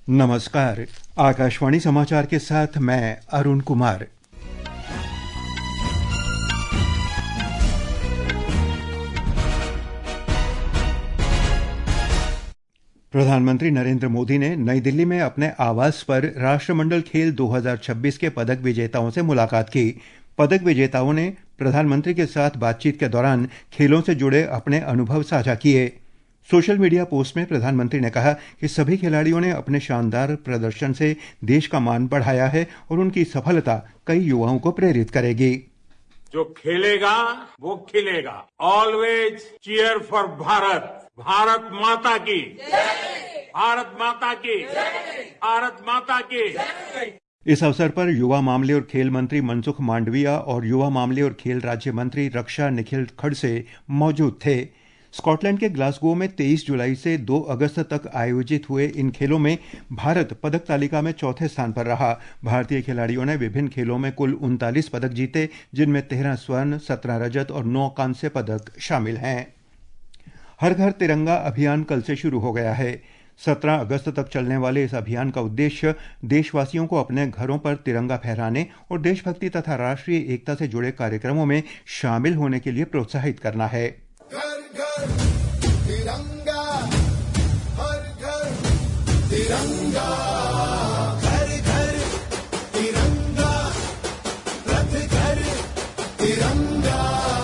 नमस्कार। आकाशवाणी समाचार के साथ मैं अरुण कुमार। प्रधानमंत्री नरेंद्र मोदी ने नई दिल्ली में अपने आवास पर राष्ट्रमंडल खेल 2026 के पदक विजेताओं से मुलाकात की। पदक विजेताओं ने प्रधानमंत्री के साथ बातचीत के दौरान खेलों से जुड़े अपने अनुभव साझा किए। सोशल मीडिया पोस्ट में प्रधानमंत्री ने कहा कि सभी खिलाड़ियों ने अपने शानदार प्रदर्शन से देश का मान बढ़ाया है और उनकी सफलता कई युवाओं को प्रेरित करेगी। जो खेलेगा वो खिलेगा। Always cheer for Bharat. Bharat माता की, भारत माता की, भारत माता की। इस अवसर पर युवा मामले और खेल मंत्री मनसुख मांडविया और युवा मामले और खेल राज्य मंत्री रक्षा निखिल खड़से मौजूद थे। स्कॉटलैंड के ग्लासगो में 23 जुलाई से 2 अगस्त तक आयोजित हुए इन खेलों में भारत पदक तालिका में चौथे स्थान पर रहा। भारतीय खिलाड़ियों ने विभिन्न खेलों में कुल 39 पदक जीते, जिनमें 13 स्वर्ण, 17 रजत और 9 कांस्य पदक शामिल हैं। हर घर तिरंगा अभियान कल से शुरू हो गया है। 17 अगस्त तक चलने वाले इस अभियान का उद्देश्य देशवासियों को अपने घरों पर तिरंगा फहराने और देशभक्ति तथा राष्ट्रीय एकता से जुड़े कार्यक्रमों में शामिल होने के लिए प्रोत्साहित करना है। तिरंगा, हर घर तिरंगा, घर घर तिरंगा, रथ घर तिरंगा।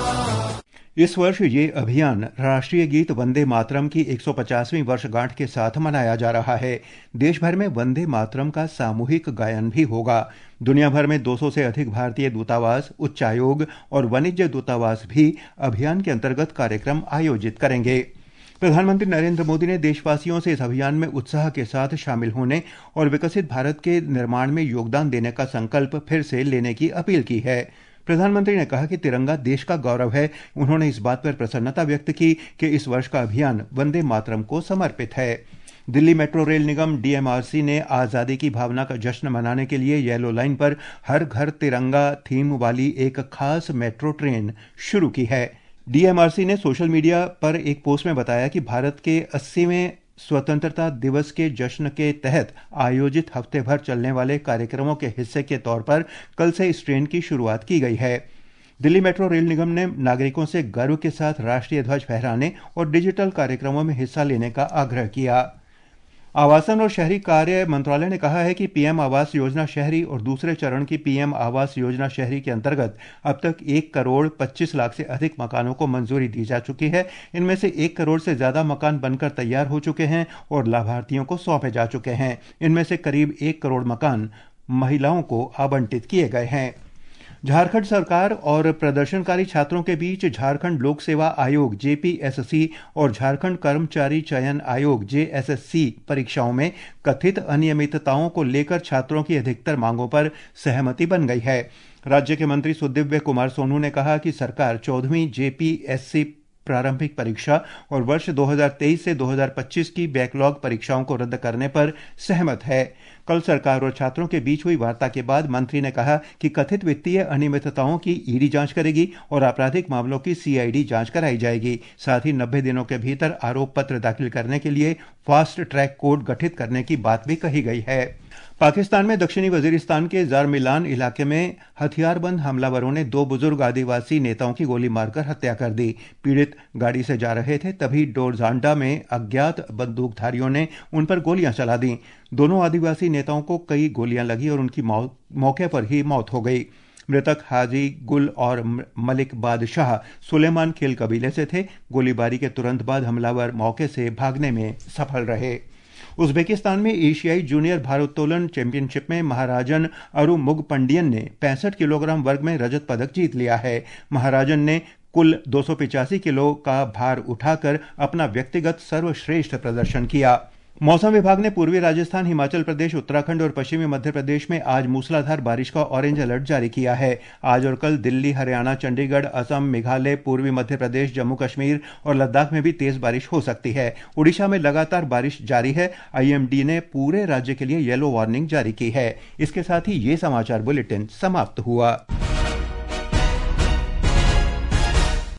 इस वर्ष ये अभियान राष्ट्रीय गीत वंदे मातरम की 150वीं वर्षगांठ के साथ मनाया जा रहा है। देश भर में वंदे मातरम का सामूहिक गायन भी होगा। दुनिया भर में 200 से अधिक भारतीय दूतावास, उच्चायोग और वाणिज्य दूतावास भी अभियान के अंतर्गत कार्यक्रम आयोजित करेंगे। प्रधानमंत्री नरेंद्र मोदी ने देशवासियों से इस अभियान में उत्साह के साथ शामिल होने और विकसित भारत के निर्माण में योगदान देने का संकल्प फिर से लेने की अपील की है। प्रधानमंत्री ने कहा कि तिरंगा देश का गौरव है। उन्होंने इस बात पर प्रसन्नता व्यक्त की कि इस वर्ष का अभियान वंदे मातरम को समर्पित है। दिल्ली मेट्रो रेल निगम डीएमआरसी ने आजादी की भावना का जश्न मनाने के लिए येलो लाइन पर हर घर तिरंगा थीम वाली एक खास मेट्रो ट्रेन शुरू की है। डीएमआरसी ने सोशल मीडिया पर एक पोस्ट में बताया कि भारत के 80वें स्वतंत्रता दिवस के जश्न के तहत आयोजित हफ्ते भर चलने वाले कार्यक्रमों के हिस्से के तौर पर कल से इस ट्रेन की शुरुआत की गई है। दिल्ली मेट्रो रेल निगम ने नागरिकों से गर्व के साथ राष्ट्रीय ध्वज फहराने और डिजिटल कार्यक्रमों में हिस्सा लेने का आग्रह किया। आवासन और शहरी कार्य मंत्रालय ने कहा है कि पीएम आवास योजना शहरी और दूसरे चरण की पीएम आवास योजना शहरी के अंतर्गत अब तक 1 करोड़ 25 लाख से अधिक मकानों को मंजूरी दी जा चुकी है। इनमें से 1 करोड़ से ज्यादा मकान बनकर तैयार हो चुके हैं और लाभार्थियों को सौंपे जा चुके हैं। इनमें से करीब 1 करोड़ मकान महिलाओं को आवंटित किए गए हैं। झारखंड सरकार और प्रदर्शनकारी छात्रों के बीच झारखंड लोक सेवा आयोग जेपीएससी और झारखंड कर्मचारी चयन आयोग जेएसएससी परीक्षाओं में कथित अनियमितताओं को लेकर छात्रों की अधिकतर मांगों पर सहमति बन गई है। राज्य के मंत्री सुदिव्य कुमार सोनू ने कहा कि सरकार 14वीं जेपीएससी प्रारंभिक परीक्षा और वर्ष 2023 से 2025 की बैकलॉग परीक्षाओं को रद्द करने पर सहमत है। कल सरकार और छात्रों के बीच हुई वार्ता के बाद मंत्री ने कहा कि कथित वित्तीय अनियमितताओं की ईडी जांच करेगी और आपराधिक मामलों की सीआईडी जांच कराई जाएगी। साथ ही 90 दिनों के भीतर आरोप पत्र दाखिल करने के लिए फास्ट ट्रैक कोर्ट गठित करने की बात भी कही गई है। पाकिस्तान में दक्षिणी वजीरिस्तान के जारमिलान इलाके में हथियारबंद हमलावरों ने 2 बुजुर्ग आदिवासी नेताओं की गोली मारकर हत्या कर दी। पीड़ित गाड़ी से जा रहे थे, तभी डोरजांडा में अज्ञात बंदूकधारियों ने उन पर गोलियां चला दी। दोनों आदिवासी नेताओं को कई गोलियां लगी और उनकी मौके पर ही मौत हो गई। मृतक हाजी गुल और मलिक बादशाह सुलेमान खेल कबीले से थे। गोलीबारी के तुरंत बाद हमलावर मौके से भागने में सफल रहे। उज्बेकिस्तान में एशियाई जूनियर भारोत्तोलन चैंपियनशिप में महाराजन अरुमुग पंडियन ने 65 किलोग्राम वर्ग में रजत पदक जीत लिया है। महाराजन ने कुल 285 किलो का भार उठाकर अपना व्यक्तिगत सर्वश्रेष्ठ प्रदर्शन किया। मौसम विभाग ने पूर्वी राजस्थान, हिमाचल प्रदेश, उत्तराखंड और पश्चिमी मध्य प्रदेश में आज मूसलाधार बारिश का ऑरेंज अलर्ट जारी किया है। आज और कल दिल्ली, हरियाणा, चंडीगढ़, असम, मेघालय, पूर्वी मध्य प्रदेश, जम्मू कश्मीर और लद्दाख में भी तेज बारिश हो सकती है। ओडिशा में लगातार बारिश जारी है। आईएमडी ने पूरे राज्य के लिए येलो वार्निंग जारी की है। इसके साथ ही ये समाचार बुलेटिन समाप्त हुआ।